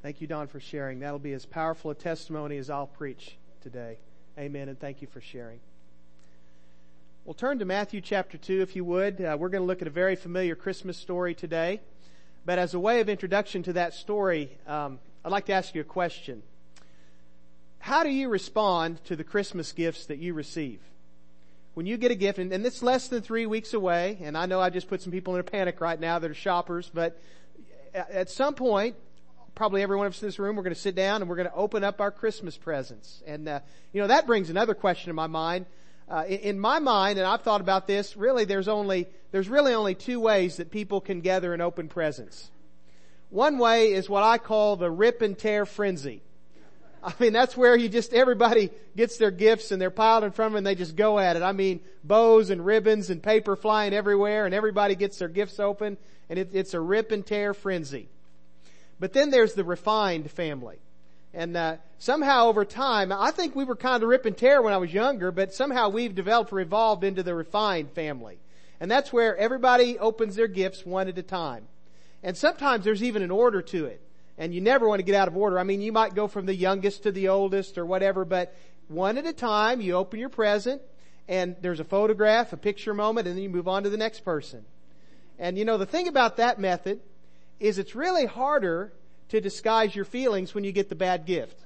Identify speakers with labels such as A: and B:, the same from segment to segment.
A: Thank you, Don, for sharing. That'll be as powerful a testimony as I'll preach today. Amen, and thank you for sharing. We'll turn to Matthew chapter 2, if you would. We're going to look at a very familiar Christmas story today. But as a way of introduction to that story, I'd like to ask you a question. How do you respond to the Christmas gifts that you receive? When you get a gift, and it's less than 3 weeks away, and I know I just put some people in a panic right now that are shoppers, but at some point, probably every one of us in this room, we're going to sit down and we're going to open up our Christmas presents. And, that brings another question in my mind. In my mind, and I've thought about this, really there's really only two ways that people can gather and open presents. One way is what I call the rip and tear frenzy. I mean, that's where everybody gets their gifts and they're piled in front of them and they just go at it. I mean, bows and ribbons and paper flying everywhere and everybody gets their gifts open and it's a rip and tear frenzy. But then there's the refined family. And somehow over time, I think we were kind of rip and tear when I was younger, but somehow we've developed or evolved into the refined family. And that's where everybody opens their gifts one at a time. And sometimes there's even an order to it. And you never want to get out of order. I mean, you might go from the youngest to the oldest or whatever, but one at a time, you open your present, and there's a photograph, a picture moment, and then you move on to the next person. And the thing about that method is it's really harder to disguise your feelings when you get the bad gift.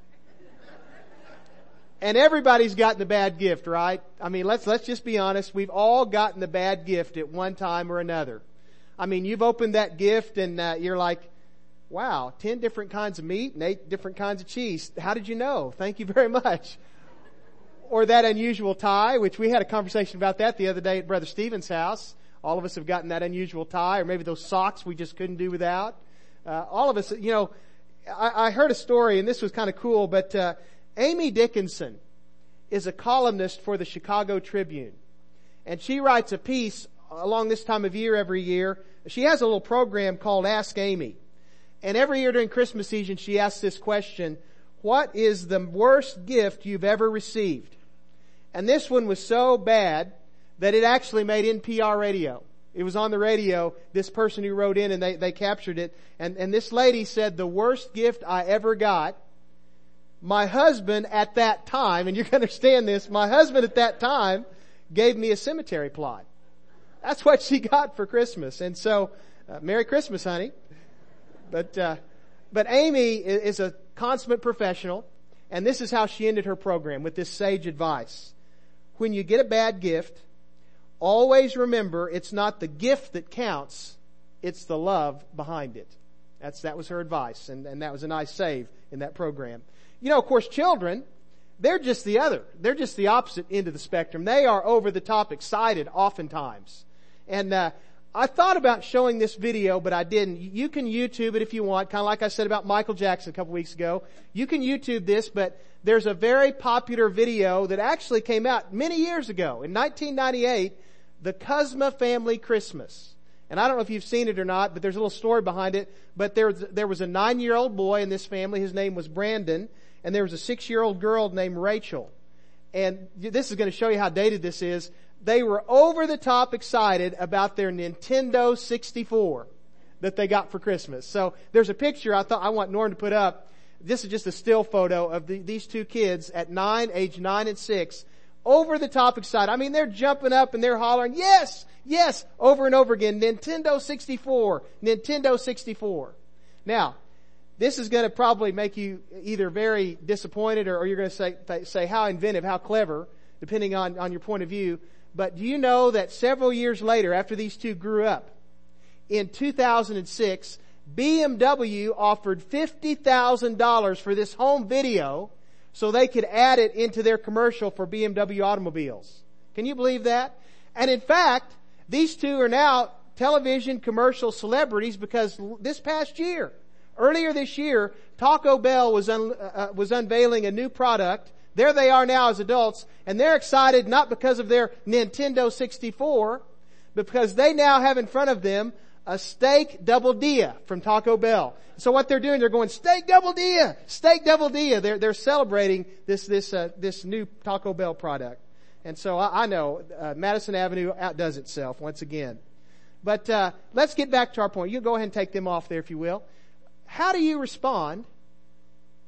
A: And everybody's gotten the bad gift, right? I mean, let's just be honest. We've all gotten the bad gift at one time or another. I mean, you've opened that gift and you're like, wow, 10 different kinds of meat and 8 different kinds of cheese. How did you know? Thank you very much. Or that unusual tie, which we had a conversation about that the other day at Brother Stephen's house. All of us have gotten that unusual tie, or maybe those socks we just couldn't do without. All of us, I heard a story, and this was kind of cool, but Amy Dickinson is a columnist for the Chicago Tribune. And she writes a piece along this time of year every year. She has a little program called Ask Amy. And every year during Christmas season, she asks this question: what is the worst gift you've ever received? And this one was so bad that it actually made NPR radio. It was on the radio, this person who wrote in, and they captured it. And this lady said, the worst gift I ever got, my husband at that time, and you can understand this, my husband at that time gave me a cemetery plot. That's what she got for Christmas. And so, Merry Christmas, honey. But Amy is a consummate professional, and this is how she ended her program with this sage advice. When you get a bad gift, always remember it's not the gift that counts, it's the love behind it. That was her advice, and that was a nice save in that program. Of course, children, they're just the opposite end of the spectrum. They are over the top excited oftentimes. And I thought about showing this video, but I didn't. You can YouTube it if you want, kind of like I said about Michael Jackson a couple weeks ago. You can YouTube this, but there's a very popular video that actually came out many years ago. In 1998, the Kuzma Family Christmas. And I don't know if you've seen it or not, but there's a little story behind it. But there was a 9-year-old boy in this family. His name was Brandon. And there was a 6-year-old girl named Rachel. And this is going to show you how dated this is. They were over the top excited about their Nintendo 64 that they got for Christmas. So there's a picture I want Norm to put up. This is just a still photo of these two kids at age 9 and 6, over the top excited. I mean, they're jumping up and they're hollering, yes, yes, over and over again, Nintendo 64, Nintendo 64. Now, this is going to probably make you either very disappointed or you're going to say how inventive, how clever, depending on your point of view. But do you know that several years later, after these two grew up, in 2006, BMW offered $50,000 for this home video so they could add it into their commercial for BMW automobiles. Can you believe that? And in fact, these two are now television commercial celebrities because this past year, earlier this year, Taco Bell was unveiling a new product. There they are now as adults, and they're excited not because of their Nintendo 64, but because they now have in front of them a steak double dia from Taco Bell. So what they're doing, they're going, steak double dia, steak double dia. They're celebrating this new Taco Bell product. And so I know, Madison Avenue outdoes itself once again. But, let's get back to our point. You go ahead and take them off there if you will. How do you respond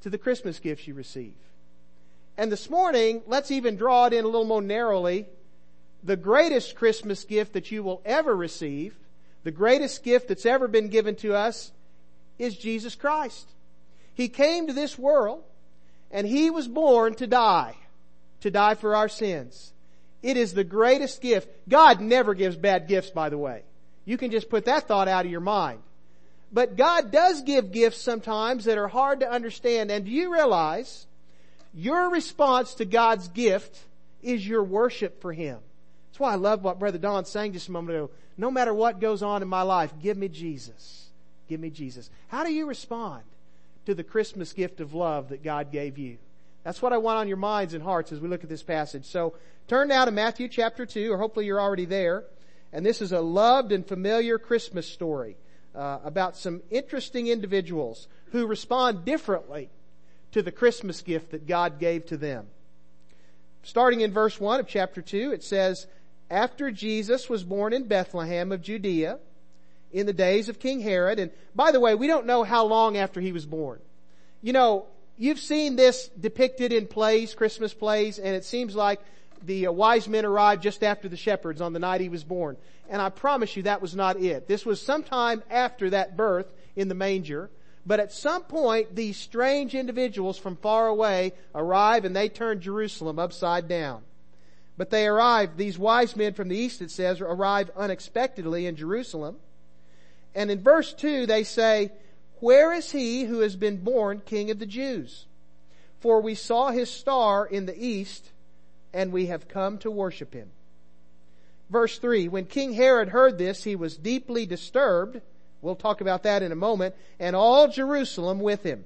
A: to the Christmas gifts you receive. And this morning, let's even draw it in a little more narrowly. The greatest Christmas gift that you will ever receive, the greatest gift that's ever been given to us, is Jesus Christ. He came to this world, and He was born to die for our sins. It is the greatest gift. God never gives bad gifts, by the way. You can just put that thought out of your mind. But God does give gifts sometimes that are hard to understand. And do you realize your response to God's gift is your worship for Him? That's why I love what Brother Don sang just a moment ago. No matter what goes on in my life, give me Jesus. Give me Jesus. How do you respond to the Christmas gift of love that God gave you? That's what I want on your minds and hearts as we look at this passage. So turn now to Matthew chapter 2, or hopefully you're already there. And this is a loved and familiar Christmas story about some interesting individuals who respond differently to the Christmas gift that God gave to them. Starting in verse 1 of chapter 2, it says, "After Jesus was born in Bethlehem of Judea, in the days of King Herod," and by the way, we don't know how long after he was born. You know, you've seen this depicted in plays, Christmas plays, and it seems like the wise men arrived just after the shepherds on the night he was born. And I promise you that was not it. This was sometime after that birth in the manger. But at some point, these strange individuals from far away arrive and they turn Jerusalem upside down. But they arrive, these wise men from the east, it says, arrive unexpectedly in Jerusalem. And in verse 2 they say, "Where is he who has been born King of the Jews? For we saw his star in the east, and we have come to worship him." Verse 3, "When King Herod heard this, he was deeply disturbed." We'll talk about that in a moment. "And all Jerusalem with him.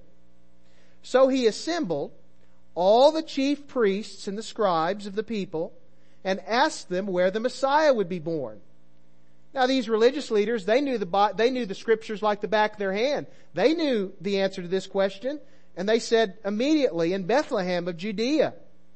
A: So he assembled all the chief priests and the scribes of the people and asked them where the Messiah would be born." Now these religious leaders, they knew the scriptures like the back of their hand. They knew the answer to this question. And they said immediately, "In Bethlehem of Judea."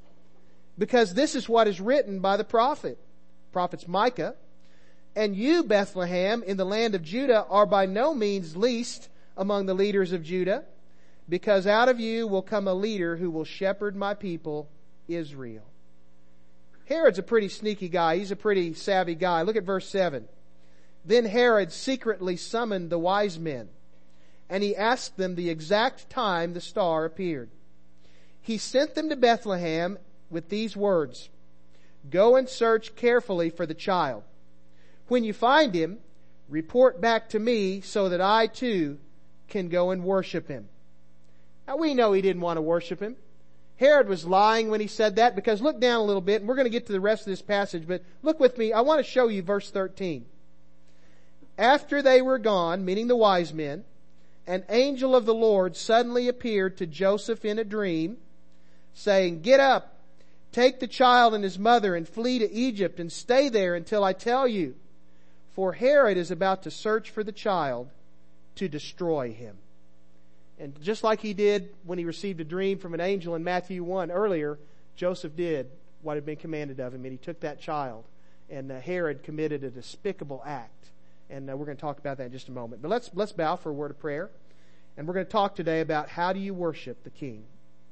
A: Because this is what is written by the prophets Micah. "And you, Bethlehem, in the land of Judah, are by no means least among the leaders of Judah, because out of you will come a leader who will shepherd my people, Israel." Herod's a pretty sneaky guy. He's a pretty savvy guy. Look at verse 7. "Then Herod secretly summoned the wise men, and he asked them the exact time the star appeared. He sent them to Bethlehem with these words, 'Go and search carefully for the child. When you find him, report back to me so that I too can go and worship him.'" Now we know he didn't want to worship him. Herod was lying when he said that, because look down a little bit and we're going to get to the rest of this passage, but look with me. I want to show you verse 13. "After they were gone," meaning the wise men, "an angel of the Lord suddenly appeared to Joseph in a dream, saying, 'Get up, take the child and his mother and flee to Egypt and stay there until I tell you. For Herod is about to search for the child to destroy him.'" And just like he did when he received a dream from an angel in Matthew 1 earlier, Joseph did what had been commanded of him, and he took that child. And Herod committed a despicable act. And we're going to talk about that in just a moment. But let's bow for a word of prayer. And we're going to talk today about how do you worship the King.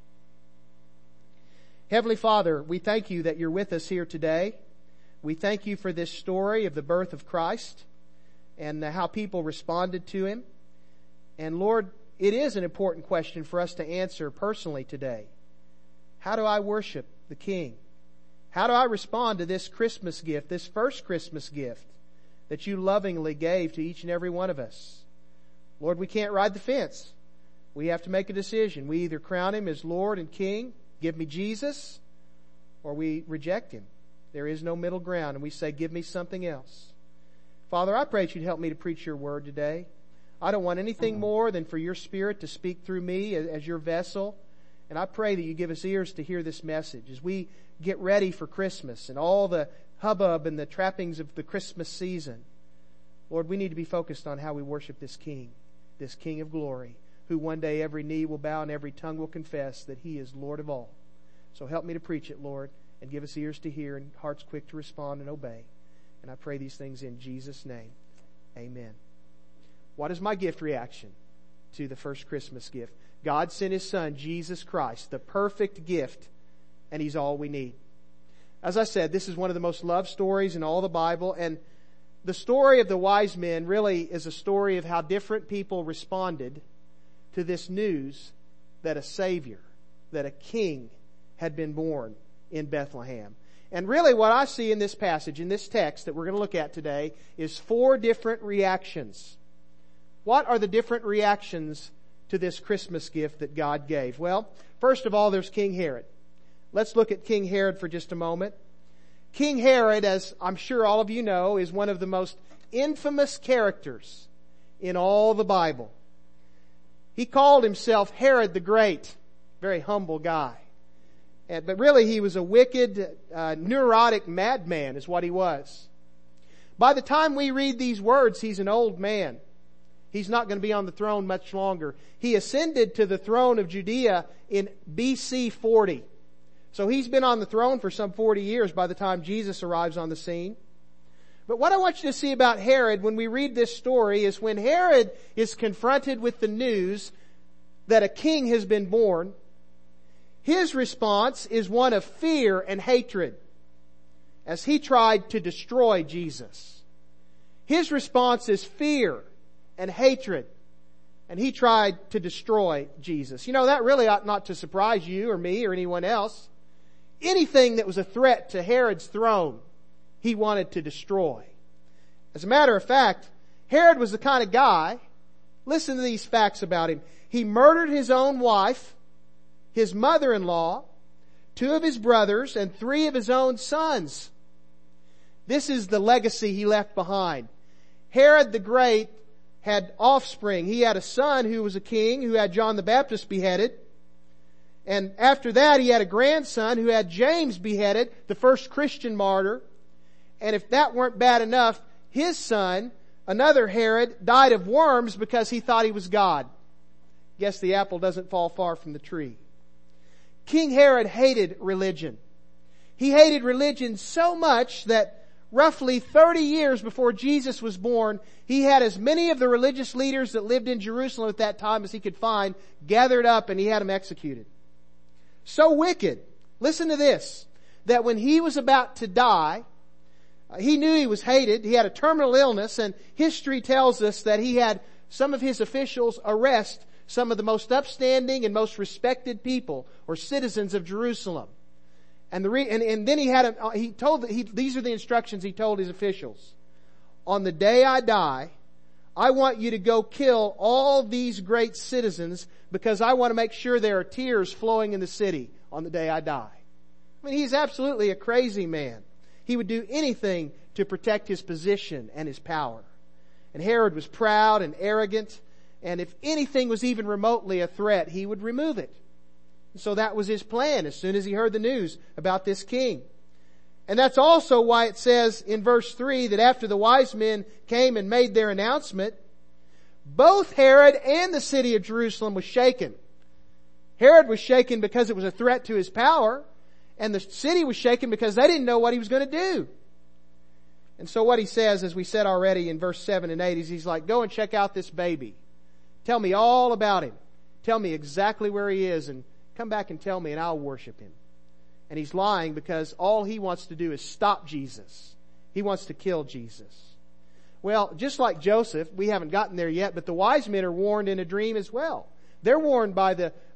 A: Heavenly Father, we thank you that you're with us here today. We thank you for this story of the birth of Christ and how people responded to him. And Lord, it is an important question for us to answer personally today. How do I worship the King? How do I respond to this Christmas gift, this first Christmas gift that you lovingly gave to each and every one of us? Lord, we can't ride the fence. We have to make a decision. We either crown him as Lord and King, give me Jesus, or we reject him. There is no middle ground, and we say, give me something else. Father, I pray that you'd help me to preach your word today. I don't want anything more than for your Spirit to speak through me as your vessel. And I pray that you give us ears to hear this message as we get ready for Christmas and all the hubbub and the trappings of the Christmas season. Lord, we need to be focused on how we worship this King of glory, who one day every knee will bow and every tongue will confess that he is Lord of all. So help me to preach it, Lord, and give us ears to hear and hearts quick to respond and obey. And I pray these things in Jesus' name. Amen. What is my gift reaction? to the first Christmas gift. God sent His Son, Jesus Christ, the perfect gift, and He's all we need. As I said, this is one of the most loved stories in all the Bible, and the story of the wise men really is a story of how different people responded to this news that a Savior, that a King had been born in Bethlehem. And really what I see in this passage, in this text that we're going to look at today, is 4 different reactions. What are the different reactions to this Christmas gift that God gave? Well, first of all, there's King Herod. Let's look at King Herod for just a moment. King Herod, as I'm sure all of you know, is one of the most infamous characters in all the Bible. He called himself Herod the Great. Very humble guy. But really he was a wicked, neurotic madman is what he was. By the time we read these words, he's an old man. He's not going to be on the throne much longer. He ascended to the throne of Judea in BC 40. So he's been on the throne for some 40 years by the time Jesus arrives on the scene. But what I want you to see about Herod when we read this story is when Herod is confronted with the news that a king has been born, his response is one of fear and hatred as he tried to destroy Jesus. His response is fear and hatred, and he tried to destroy Jesus. You know, that really ought not to surprise you or me or anyone else. Anything that was a threat to Herod's throne, he wanted to destroy. As a matter of fact, Herod was the kind of guy, listen to these facts about him. He murdered his own wife, his mother-in-law, 2 of his brothers, and 3 of his own sons. This is the legacy he left behind. Herod the Great had offspring. He had a son who was a king, who had John the Baptist beheaded. And after that, he had a grandson who had James beheaded, the first Christian martyr. And if that weren't bad enough, his son, another Herod, died of worms because he thought he was God. Guess the apple doesn't fall far from the tree. King Herod hated religion. He hated religion so much that roughly 30 years before Jesus was born, he had as many of the religious leaders that lived in Jerusalem at that time as he could find gathered up, and he had them executed. So wicked, listen to this, that when he was about to die, he knew he was hated. He had a terminal illness, and history tells us that he had some of his officials arrest some of the most upstanding and most respected people or citizens of Jerusalem. And then these are the instructions he told his officials. On the day I die, I want you to go kill all these great citizens because I want to make sure there are tears flowing in the city on the day I die. I mean, he's absolutely a crazy man. He would do anything to protect his position and his power. And Herod was proud and arrogant, and if anything was even remotely a threat, he would remove it. So that was his plan as soon as he heard the news about this king. And that's also why it says in verse 3 that after the wise men came and made their announcement, both Herod and the city of Jerusalem was shaken. Herod was shaken because it was a threat to his power, and the city was shaken because they didn't know what he was going to do. And so what he says, as we said already in verse 7 and 8, is he's like, go and check out this baby. Tell me all about him. Tell me exactly where he is, and come back and tell me, and I'll worship him. And he's lying because all he wants to do is stop Jesus. He wants to kill Jesus. Well, just like Joseph, we haven't gotten there yet, but the wise men are warned in a dream as well. They're warned by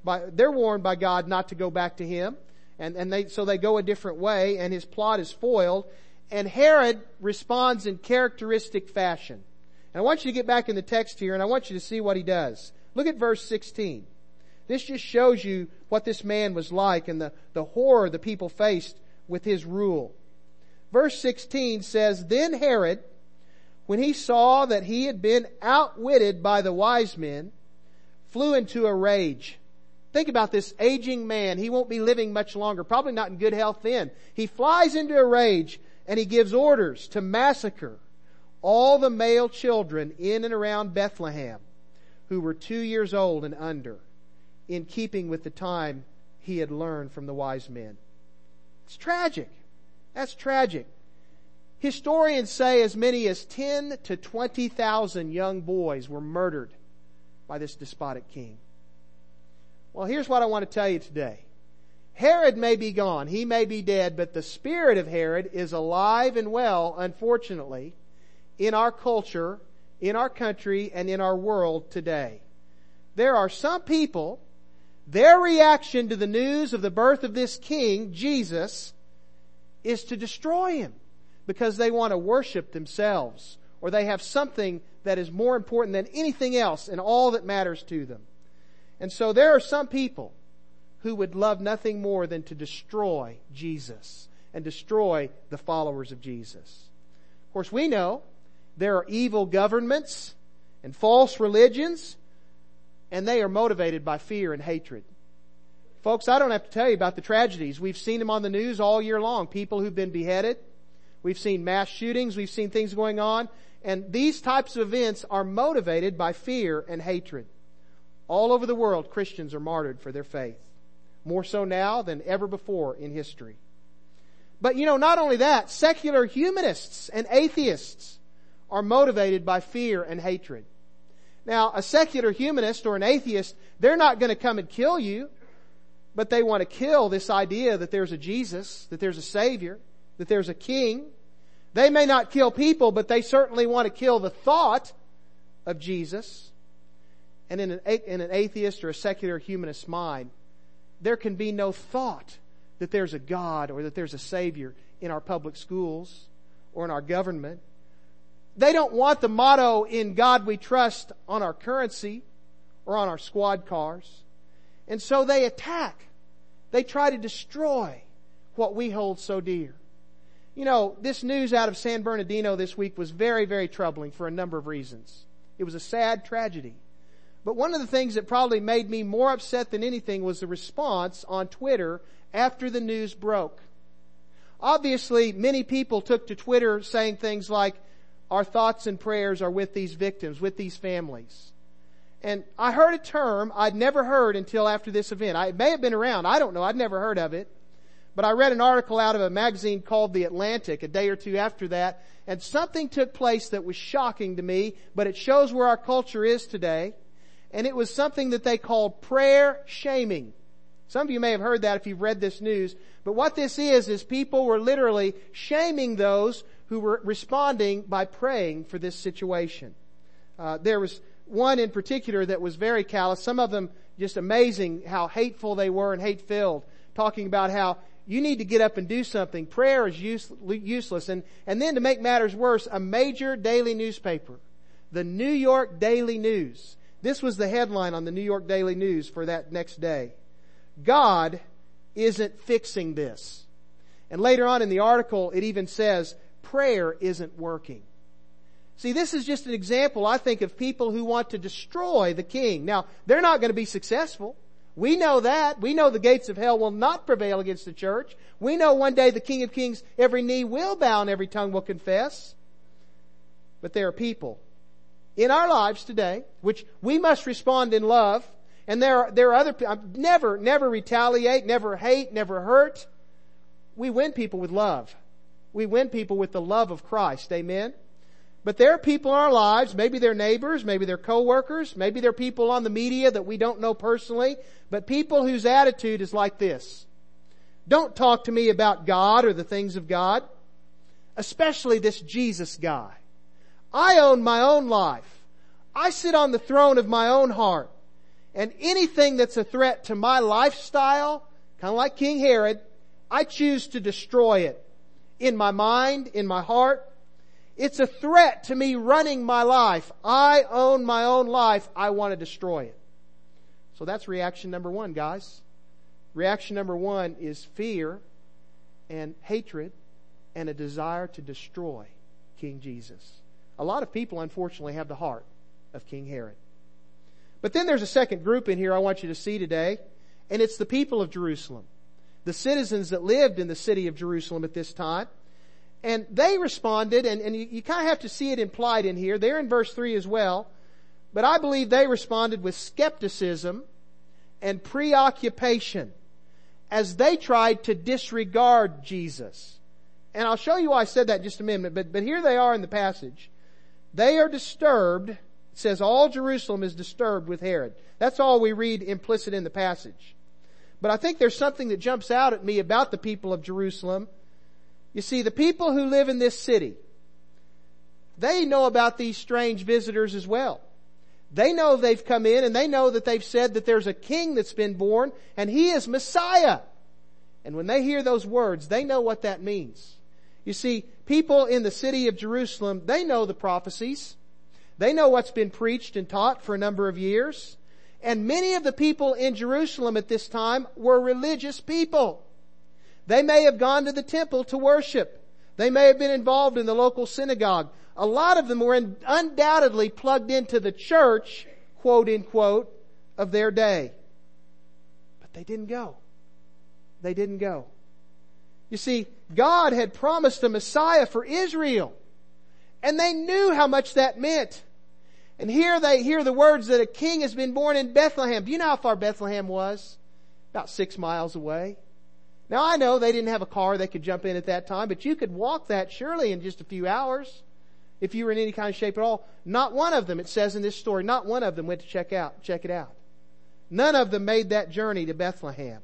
A: God not to go back to him, so they go a different way, and his plot is foiled. And Herod responds in characteristic fashion. And I want you to get back in the text here, and I want you to see what he does. Look at verse 16. This just shows you what this man was like and the horror the people faced with his rule. Verse 16 says, Then Herod, when he saw that he had been outwitted by the wise men, flew into a rage. Think about this aging man. He won't be living much longer, probably not in good health then. He flies into a rage and he gives orders to massacre all the male children in and around Bethlehem who were 2 years old and under, in keeping with the time he had learned from the wise men. It's tragic. That's tragic. Historians say as many as 10 to 20,000 young boys were murdered by this despotic king. Well, here's what I want to tell you today. Herod may be gone. He may be dead, but the spirit of Herod is alive and well, unfortunately, in our culture, in our country, and in our world today. There are some people, their reaction to the news of the birth of this king, Jesus, is to destroy him because they want to worship themselves, or they have something that is more important than anything else and all that matters to them. And so there are some people who would love nothing more than to destroy Jesus and destroy the followers of Jesus. Of course, we know there are evil governments and false religions, and they are motivated by fear and hatred. Folks, I don't have to tell you about the tragedies. We've seen them on the news all year long. People who've been beheaded. We've seen mass shootings. We've seen things going on. And these types of events are motivated by fear and hatred. All over the world, Christians are martyred for their faith. More so now than ever before in history. But not only that, secular humanists and atheists are motivated by fear and hatred. Now, a secular humanist or an atheist, they're not going to come and kill you, but they want to kill this idea that there's a Jesus, that there's a Savior, that there's a King. They may not kill people, but they certainly want to kill the thought of Jesus. And in an atheist or a secular humanist mind, there can be no thought that there's a God or that there's a Savior in our public schools or in our government. They don't want the motto, "In God we trust," on our currency or on our squad cars. And so they attack. They try to destroy what we hold so dear. This news out of San Bernardino this week was very, very troubling for a number of reasons. It was a sad tragedy. But one of the things that probably made me more upset than anything was the response on Twitter after the news broke. Obviously, many people took to Twitter saying things like, "Our thoughts and prayers are with these victims, with these families." And I heard a term I'd never heard until after this event. It may have been around. I don't know. I'd never heard of it. But I read an article out of a magazine called The Atlantic a day or two after that, and something took place that was shocking to me, but it shows where our culture is today. And it was something that they called prayer shaming. Some of you may have heard that if you've read this news. But what this is people were literally shaming those who were responding by praying for this situation. There was one in particular that was very callous. Some of them just amazing how hateful they were and hate-filled, talking about how you need to get up and do something. Prayer is useless. And then to make matters worse, a major daily newspaper, the New York Daily News. This was the headline on the New York Daily News for that next day. God isn't fixing this. And later on in the article, it even says, prayer isn't working. See, this is just an example, I think, of people who want to destroy the king. Now, they're not going to be successful. We know that. We know the gates of hell will not prevail against the church. We know one day the King of Kings, every knee will bow and every tongue will confess. But there are people in our lives today, which we must respond in love. And there are other people. Never retaliate, never hate, never hurt. We win people with love. We win people with the love of Christ. Amen? But there are people in our lives, maybe they're neighbors, maybe they're co-workers, maybe they're people on the media that we don't know personally, but people whose attitude is like this. Don't talk to me about God or the things of God, especially this Jesus guy. I own my own life. I sit on the throne of my own heart. And anything that's a threat to my lifestyle, kind of like King Herod, I choose to destroy it. In my mind, in my heart. It's a threat to me running my life. I own my own life. I want to destroy it. So that's reaction number one, guys. Reaction number one is fear and hatred and a desire to destroy King Jesus. A lot of people, unfortunately, have the heart of King Herod. But then there's a second group in here I want you to see today, and it's the people of Jerusalem. The citizens that lived in the city of Jerusalem at this time. And they responded, and you kind of have to see it implied in here. They're in verse 3 as well. But I believe they responded with skepticism and preoccupation as they tried to disregard Jesus. And I'll show you why I said that in just a minute. But here they are in the passage. They are disturbed It says all Jerusalem is disturbed with Herod. That's all we read implicit in the passage. But I think there's something that jumps out at me about the people of Jerusalem. You see, the people who live in this city, they know about these strange visitors as well. They know they've come in, and they know that they've said that there's a king that's been born and he is Messiah. And when they hear those words, they know what that means. You see, people in the city of Jerusalem, they know the prophecies. They know what's been preached and taught for a number of years. And many of the people in Jerusalem at this time were religious people. They may have gone to the temple to worship. They may have been involved in the local synagogue. A lot of them were undoubtedly plugged into the church, quote unquote, of their day. But they didn't go. They didn't go. You see, God had promised a Messiah for Israel. And they knew how much that meant. And here they hear the words that a king has been born in Bethlehem. Do you know how far Bethlehem was? About 6 miles away. Now I know they didn't have a car they could jump in at that time, but you could walk that surely in just a few hours if you were in any kind of shape at all. Not one of them, it says in this story, not one of them went to check it out. None of them made that journey to Bethlehem.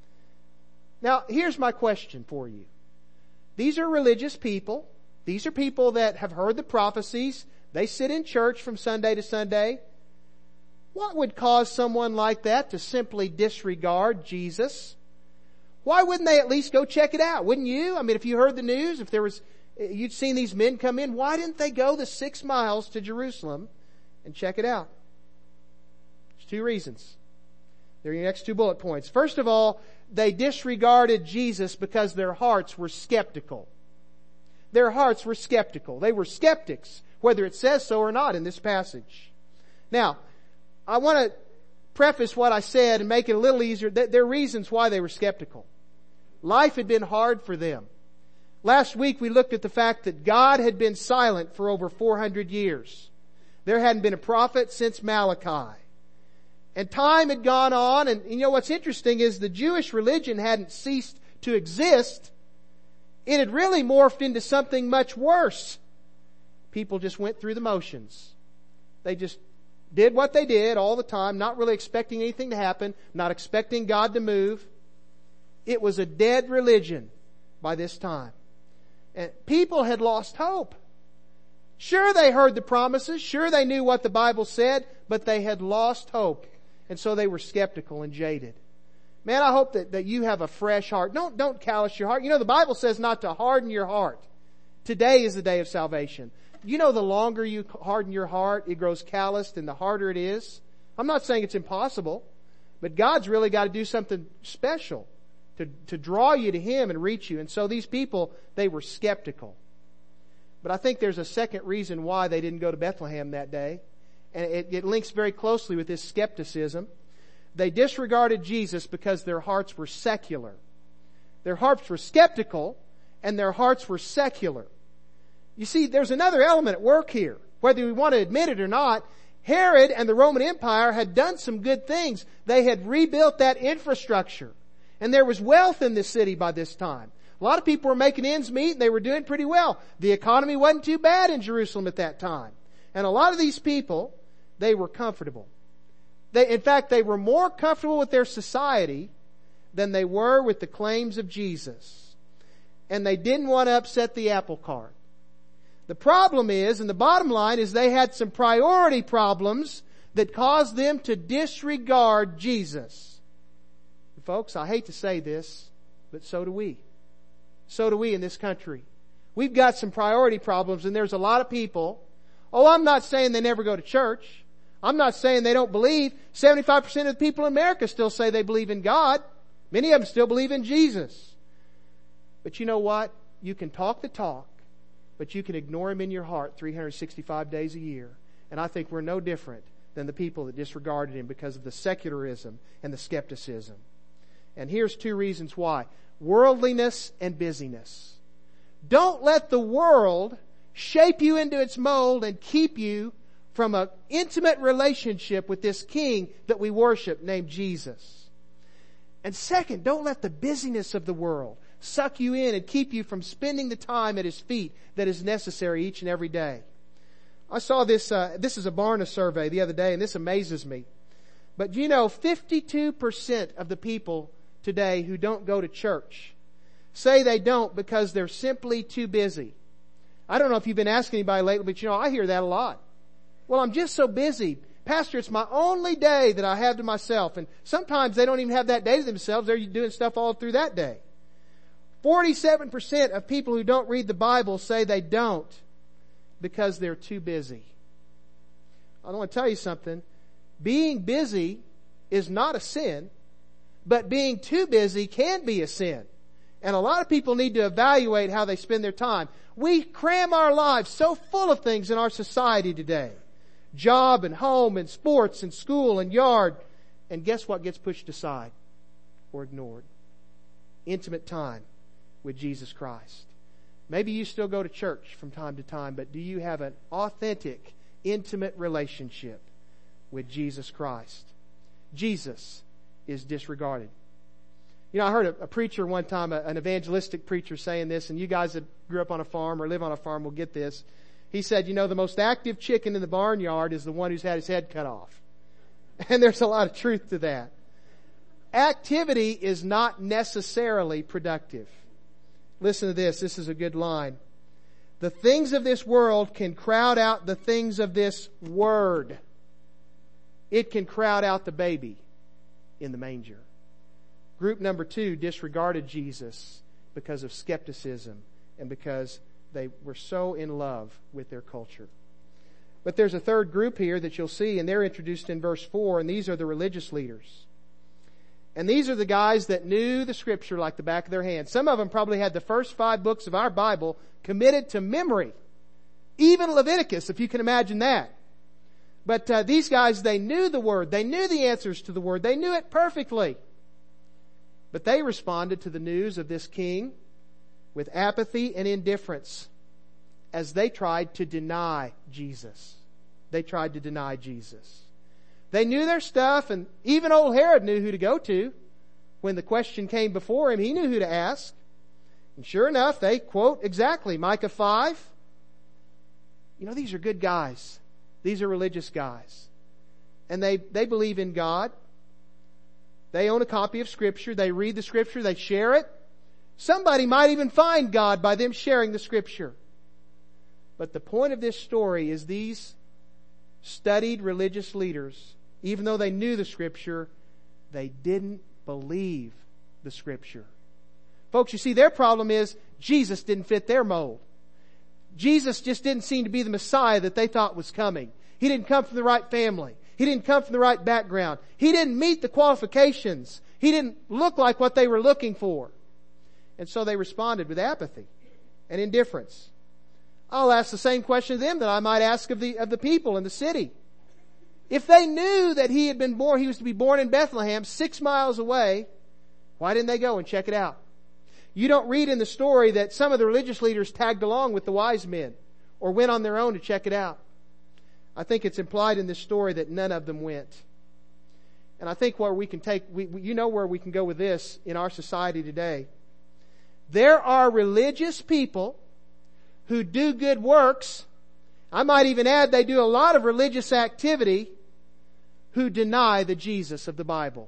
A: Now, here's my question for you. These are religious people. These are people that have heard the prophecies. They sit in church from Sunday to Sunday. What would cause someone like that to simply disregard Jesus? Why wouldn't they at least go check it out? Wouldn't you? I mean, if you heard the news, if you'd seen these men come in, why didn't they go the 6 miles to Jerusalem and check it out? There's 2 reasons. They're your next 2 bullet points. First of all, they disregarded Jesus because their hearts were skeptical. Their hearts were skeptical. They were skeptics, whether it says so or not in this passage. Now, I want to preface what I said and make it a little easier. There are reasons why they were skeptical. Life had been hard for them. Last week we looked at the fact that God had been silent for over 400 years. There hadn't been a prophet since Malachi. And time had gone on, and you know what's interesting is the Jewish religion hadn't ceased to exist. It had really morphed into something much worse. People just went through the motions. They just did what they did all the time, not really expecting anything to happen, not expecting God to move. It was a dead religion by this time. And people had lost hope. Sure, they heard the promises. Sure, they knew what the Bible said, but they had lost hope. And so they were skeptical and jaded. Man, I hope that you have a fresh heart. Don't callous your heart. You know, the Bible says not to harden your heart. Today is the day of salvation. You know, the longer you harden your heart, it grows calloused, and the harder it is. I'm not saying it's impossible, but God's really got to do something special to draw you to Him and reach you. And so these people, they were skeptical. But I think there's a second reason why they didn't go to Bethlehem that day. And it links very closely with this skepticism. They disregarded Jesus because their hearts were secular. Their hearts were skeptical, and their hearts were secular. You see, there's another element at work here. Whether we want to admit it or not, Herod and the Roman Empire had done some good things. They had rebuilt that infrastructure. And there was wealth in the city by this time. A lot of people were making ends meet, and they were doing pretty well. The economy wasn't too bad in Jerusalem at that time. And a lot of these people, they were comfortable. In fact, they were more comfortable with their society than they were with the claims of Jesus. And they didn't want to upset the apple cart. The problem is, and the bottom line is, they had some priority problems that caused them to disregard Jesus. And folks, I hate to say this, but so do we. So do we in this country. We've got some priority problems, and there's a lot of people. Oh, I'm not saying they never go to church. I'm not saying they don't believe. 75% of the people in America still say they believe in God. Many of them still believe in Jesus. But you know what? You can talk the talk, but you can ignore Him in your heart 365 days a year. And I think we're no different than the people that disregarded Him because of the secularism and the skepticism. And here's 2 reasons why. Worldliness and busyness. Don't let the world shape you into its mold and keep you from an intimate relationship with this King that we worship named Jesus. And second, don't let the busyness of the world suck you in and keep you from spending the time at His feet that is necessary each and every day. I saw this, this is a Barna survey the other day, and this amazes me. But 52% of the people today who don't go to church say they don't because they're simply too busy. I don't know if you've been asking anybody lately, but I hear that a lot. Well, I'm just so busy. Pastor, it's my only day that I have to myself. And sometimes they don't even have that day to themselves. They're doing stuff all through that day. 47% of people who don't read the Bible say they don't because they're too busy. I want to tell you something. Being busy is not a sin, but being too busy can be a sin. And a lot of people need to evaluate how they spend their time. We cram our lives so full of things in our society today. Job and home and sports and school and yard. And guess what gets pushed aside or ignored? Intimate time with Jesus Christ. Maybe you still go to church from time to time, but do you have an authentic, intimate relationship with Jesus Christ? Jesus is disregarded. I heard a preacher one time, an evangelistic preacher saying this, and you guys that grew up on a farm or live on a farm will get this. He said, the most active chicken in the barnyard is the one who's had his head cut off. And there's a lot of truth to that. Activity is not necessarily productive. Listen to this. This is a good line. The things of this world can crowd out the things of this word. It can crowd out the baby in the manger. Group number 2 disregarded Jesus because of skepticism and because they were so in love with their culture. But there's a third group here that you'll see, and they're introduced in verse 4, and these are the religious leaders. And these are the guys that knew the Scripture like the back of their hand. Some of them probably had the first 5 books of our Bible committed to memory. Even Leviticus, if you can imagine that. But these guys, they knew the Word. They knew the answers to the Word. They knew it perfectly. But they responded to the news of this king with apathy and indifference as they tried to deny Jesus. They tried to deny Jesus. They knew their stuff, and even old Herod knew who to go to. When the question came before him, he knew who to ask. And sure enough, they quote exactly Micah 5. These are good guys. These are religious guys. And they believe in God. They own a copy of Scripture. They read the Scripture. They share it. Somebody might even find God by them sharing the Scripture. But the point of this story is these studied religious leaders, even though they knew the Scripture, they didn't believe the Scripture. Folks, you see, their problem is Jesus didn't fit their mold. Jesus just didn't seem to be the Messiah that they thought was coming. He didn't come from the right family. He didn't come from the right background. He didn't meet the qualifications. He didn't look like what they were looking for. And so they responded with apathy and indifference. I'll ask the same question to them that I might ask of the people in the city. If they knew that he was to be born in Bethlehem 6 miles away, why didn't they go and check it out? You don't read in the story that some of the religious leaders tagged along with the wise men or went on their own to check it out. I think it's implied in this story that none of them went. And I think where we can where we can go with this in our society today. There are religious people who do good works. I might even add they do a lot of religious activity who deny the Jesus of the Bible.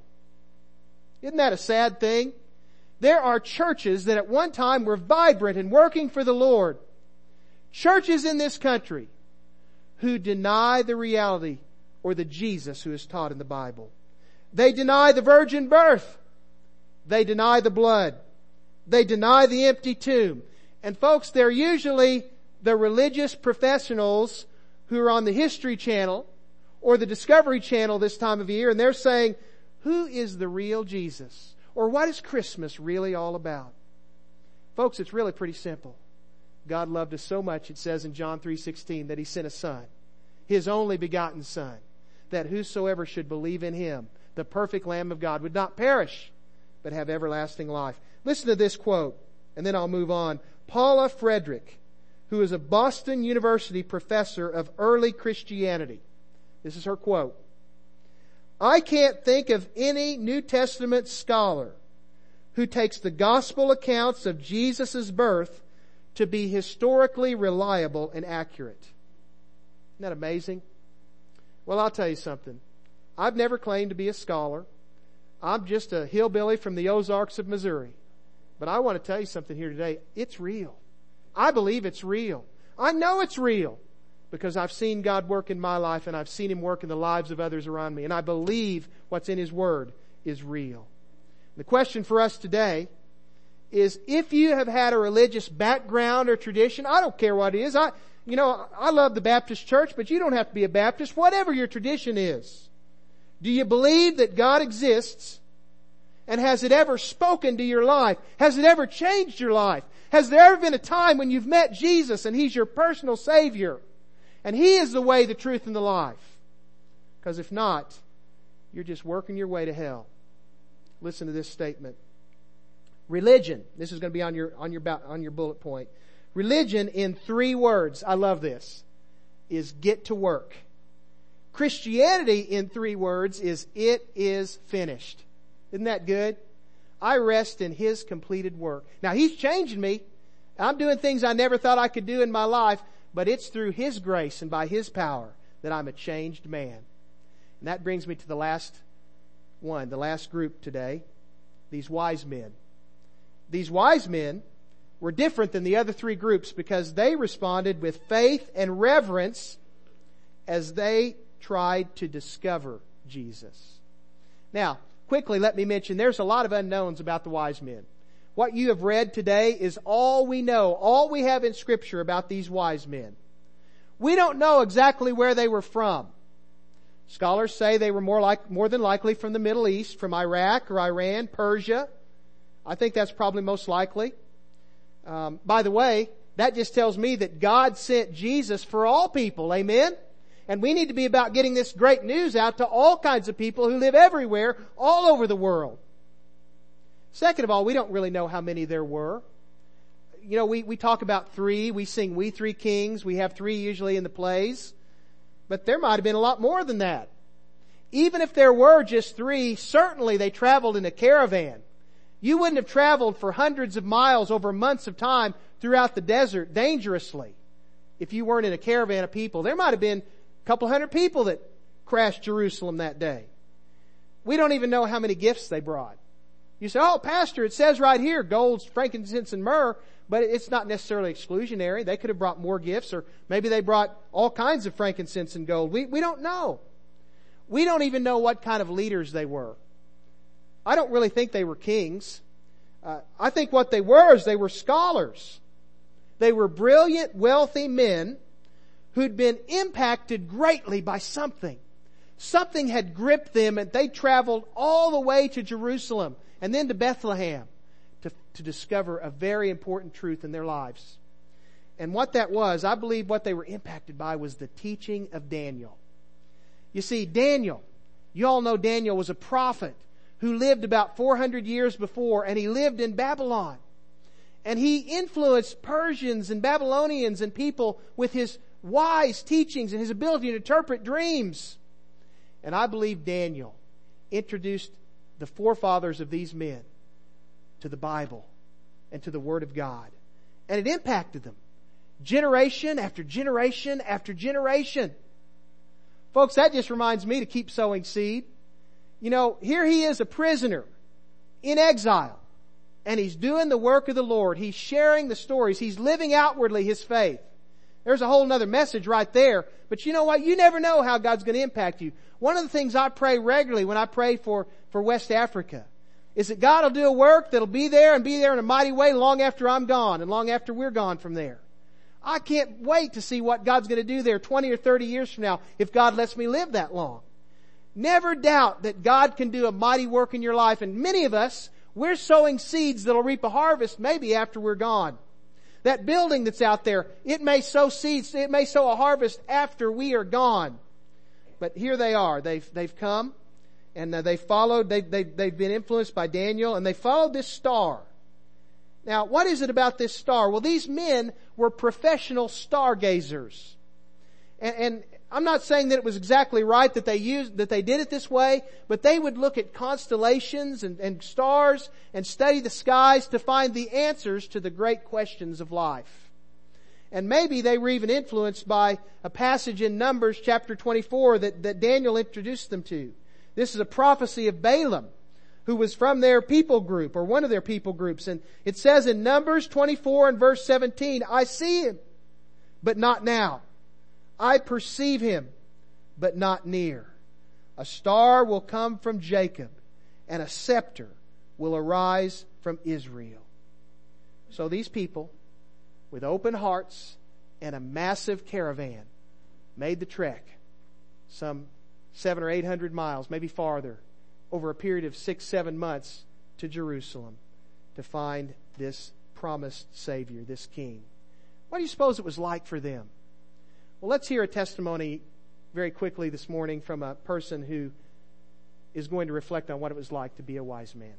A: Isn't that a sad thing? There are churches that at one time were vibrant and working for the Lord. Churches in this country who deny the reality or the Jesus who is taught in the Bible. They deny the virgin birth. They deny the blood. They deny the empty tomb. And folks, they're usually the religious professionals who are on the History Channel or the Discovery Channel this time of year, and they're saying, who is the real Jesus? Or what is Christmas really all about? Folks, it's really pretty simple. God loved us so much, it says in John 3:16, that He sent a Son, His only begotten Son, that whosoever should believe in Him, the perfect Lamb of God, would not perish, but have everlasting life. Listen to this quote, and then I'll move on. Paula Frederick, who is a Boston University professor of early Christianity. This is her quote. I can't think of any New Testament scholar who takes the gospel accounts of Jesus' birth to be historically reliable and accurate. Isn't that amazing? Well, I'll tell you something. I've never claimed to be a scholar. I'm just a hillbilly from the Ozarks of Missouri. But I want to tell you something here today. It's real. I believe it's real. I know it's real because I've seen God work in my life and I've seen Him work in the lives of others around me. And I believe what's in His Word is real. The question for us today is, if you have had a religious background or tradition, I don't care what it is. I love the Baptist church, but you don't have to be a Baptist, whatever your tradition is. Do you believe that God exists? And has it ever spoken to your life? Has it ever changed your life? Has there ever been a time when you've met Jesus and He's your personal Savior? And He is the way, the truth, and the life. Because if not, you're just working your way to hell. Listen to this statement. Religion, this is going to be on your bullet point. Religion in 3 words, I love this, is get to work. Christianity in 3 words is it is finished. Isn't that good? I rest in His completed work. Now He's changing me. I'm doing things I never thought I could do in my life, but it's through His grace and by His power that I'm a changed man. And that brings me to the last one, the last group today, these wise men. These wise men were different than the other 3 groups because they responded with faith and reverence as they tried to discover Jesus. Now, quickly let me mention there's a lot of unknowns about the wise men. What you have read today is all we know, all we have in Scripture about these wise men. We don't know exactly where they were from. Scholars say they were more than likely from the Middle East, from Iraq or Iran, Persia. I think that's probably most likely. By the way, that just tells me that God sent Jesus for all people. Amen? And we need to be about getting this great news out to all kinds of people who live everywhere, all over the world. Second of all, we don't really know how many there were. You know, we talk about 3. We sing We Three Kings. We have 3 usually in the plays. But there might have been a lot more than that. Even if there were just 3, certainly they traveled in a caravan. You wouldn't have traveled for hundreds of miles over months of time throughout the desert dangerously if you weren't in a caravan of people. There might have been a couple hundred people that crashed Jerusalem that day. We don't even know how many gifts they brought. You say, oh, Pastor, it says right here, gold, frankincense, and myrrh, but it's not necessarily exclusionary. They could have brought more gifts, or maybe they brought all kinds of frankincense and gold. We don't know. We don't even know what kind of leaders they were. I don't really think they were kings. I think what they were is they were scholars. They were brilliant, wealthy men who'd been impacted greatly by something. Something had gripped them, and they traveled all the way to Jerusalem and then to Bethlehem to discover a very important truth in their lives. And what that was, I believe what they were impacted by was the teaching of Daniel. You see, Daniel, you all know Daniel was a prophet who lived about 400 years before, and he lived in Babylon. And he influenced Persians and Babylonians and people with his wise teachings and his ability to interpret dreams. And I believe Daniel introduced the forefathers of these men to the Bible and to the Word of God. And it impacted them. Generation after generation after generation. Folks, that just reminds me to keep sowing seed. You know, here he is a prisoner in exile. And he's doing the work of the Lord. He's sharing the stories. He's living outwardly his faith. There's a whole other message right there. But you know what? You never know how God's going to impact you. One of the things I pray regularly when I pray for West Africa is that God will do a work that'll be there in a mighty way long after I'm gone and long after we're gone from there. I can't wait to see what God's going to do there 20 or 30 years from now if God lets me live that long. Never doubt that God can do a mighty work in your life. And many of us, we're sowing seeds that'll reap a harvest maybe after we're gone. That building that's out there, it may sow seeds, it may sow a harvest after we are gone. But here they are. They've come and they've followed, they've been influenced by Daniel, and they followed this star. Now, what is it about this star? Well, these men were professional stargazers. And I'm not saying that it was exactly right that they did it this way, but they would look at constellations and stars and study the skies to find the answers to the great questions of life. And maybe they were even influenced by a passage in Numbers chapter 24 that Daniel introduced them to. This is a prophecy of Balaam, who was from their people group, or one of their people groups. And it says in Numbers 24 and verse 17, I see him, but not now. I perceive him, but not near. A star will come from Jacob, and a scepter will arise from Israel. So these people, with open hearts and a massive caravan, made the trek, some 700 or 800 miles, maybe farther, over a period of 6-7 months to Jerusalem to find this promised Savior, this King. What do you suppose it was like for them? Well, let's hear a testimony very quickly this morning from a person who is going to reflect on what it was like to be a wise man.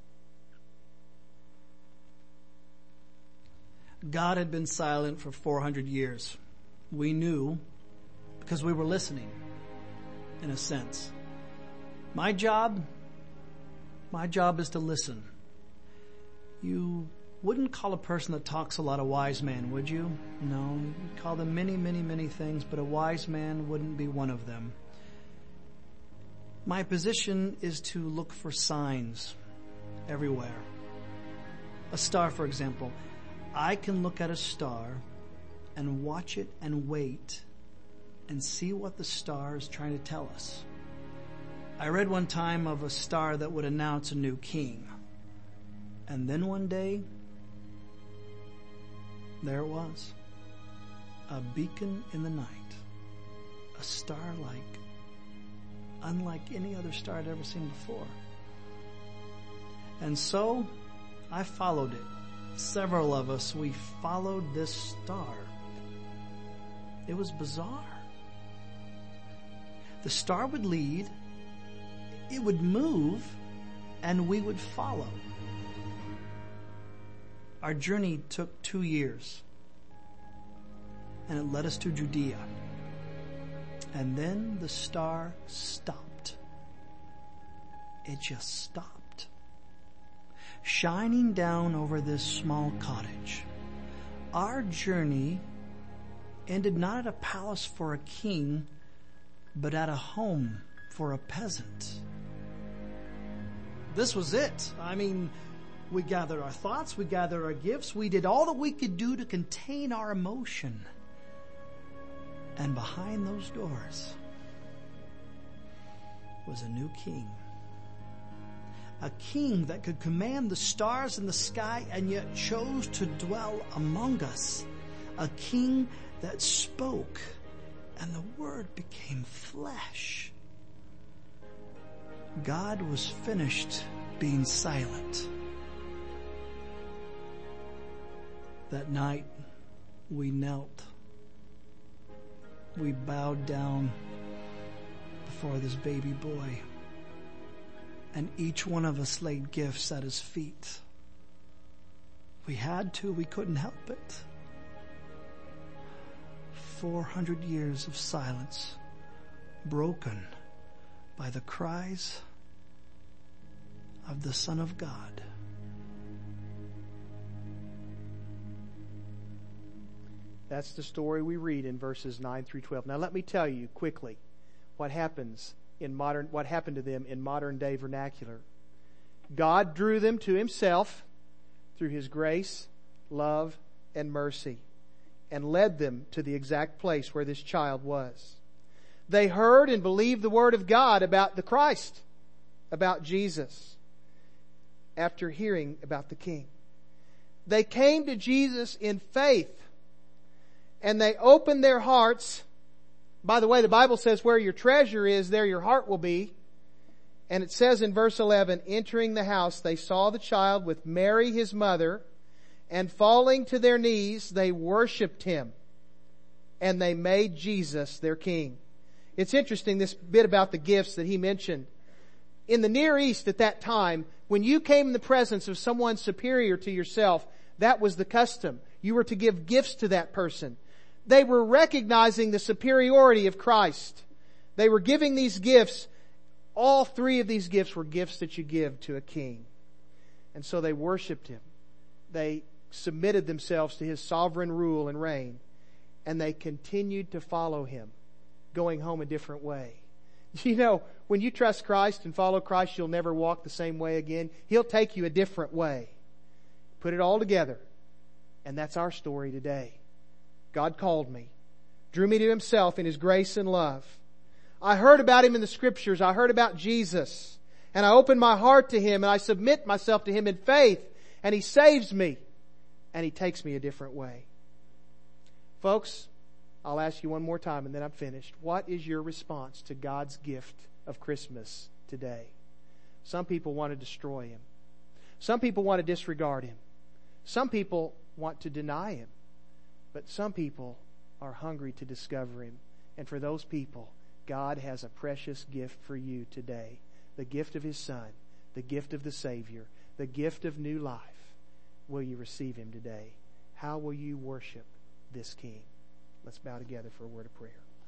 B: God had been silent for 400 years. We knew because we were listening, in a sense. My job is to listen. You wouldn't call a person that talks a lot a wise man, would you? No, you'd call them many, many, many things, but a wise man wouldn't be one of them. My position is to look for signs everywhere. A star, for example. I can look at a star and watch it and wait and see what the star is trying to tell us. I read one time of a star that would announce a new king. And then one day, there it was. A beacon in the night. A star unlike any other star I'd ever seen before. And so, I followed it. Several of us, we followed this star. It was bizarre. The star would lead, it would move, and we would follow. Our journey took 2 years, and it led us to Judea. And then the star stopped. It just stopped, shining down over this small cottage. Our journey ended not at a palace for a king, but at a home for a peasant. This was it. I mean, we gathered our thoughts, we gathered our gifts, we did all that we could do to contain our emotion. And behind those doors was a new king. A king that could command the stars in the sky and yet chose to dwell among us. A king that spoke and the word became flesh. God was finished being silent. That night we knelt. We bowed down before this baby boy. And each one of us laid gifts at his feet. We had to, we couldn't help it. 400 years of silence, broken by the cries of the Son of God.
A: That's the story we read in verses 9 through 12. Now let me tell you quickly what happened to them in modern day vernacular. God drew them to Himself through His grace, love, and mercy, and led them to the exact place where this child was. They heard and believed the Word of God about the Christ, about Jesus, after hearing about the King. They came to Jesus in faith, and they opened their hearts. By the way, the Bible says where your treasure is, there your heart will be. And it says in verse 11, entering the house, they saw the child with Mary his mother, and falling to their knees, they worshipped Him, and they made Jesus their King. It's interesting, this bit about the gifts that he mentioned. In the Near East at that time, when you came in the presence of someone superior to yourself, that was the custom. You were to give gifts to that person. They were recognizing the superiority of Christ. They were giving these gifts. All three of these gifts were gifts that you give to a king. And so they worshiped Him. They submitted themselves to His sovereign rule and reign. and they continued to follow Him, going home a different way. You know, when you trust Christ and follow Christ, you'll never walk the same way again. He'll take you a different way. Put it all together. And that's our story today. God called me, drew me to Himself in His grace and love. I heard about Him in the Scriptures. I heard about Jesus. And I opened my heart to Him and I submit myself to Him in faith. And He saves me. And He takes me a different way. Folks, I'll ask you one more time and then I'm finished. What is your response to God's gift of Christmas today? Some people want to destroy Him. Some people want to disregard Him. Some people want to deny Him. But some people are hungry to discover Him. And for those people, God has a precious gift for you today. The gift of His Son, the gift of the Savior, the gift of new life. Will you receive Him today? How will you worship this King? Let's bow together for a word of prayer.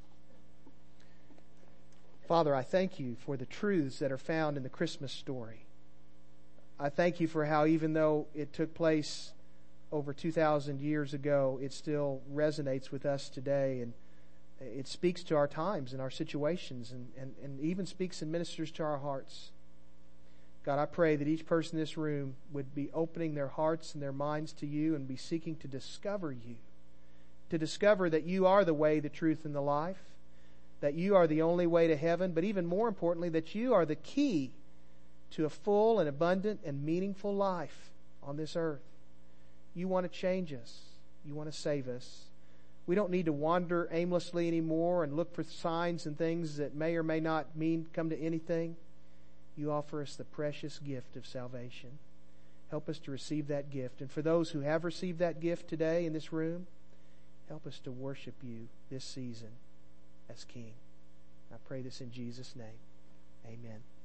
A: Father, I thank You for the truths that are found in the Christmas story. I thank You for how even though it took place over 2,000 years ago, it still resonates with us today, and it speaks to our times and our situations, and even speaks and ministers to our hearts. God, I pray that each person in this room would be opening their hearts and their minds to You and be seeking to discover You. To discover that You are the way, the truth, and the life. That You are the only way to heaven. But even more importantly, that You are the key to a full and abundant and meaningful life on this earth. You want to change us. You want to save us. We don't need to wander aimlessly anymore and look for signs and things that may or may not come to anything. You offer us the precious gift of salvation. Help us to receive that gift. And for those who have received that gift today in this room, help us to worship You this season as King. I pray this in Jesus' name. Amen.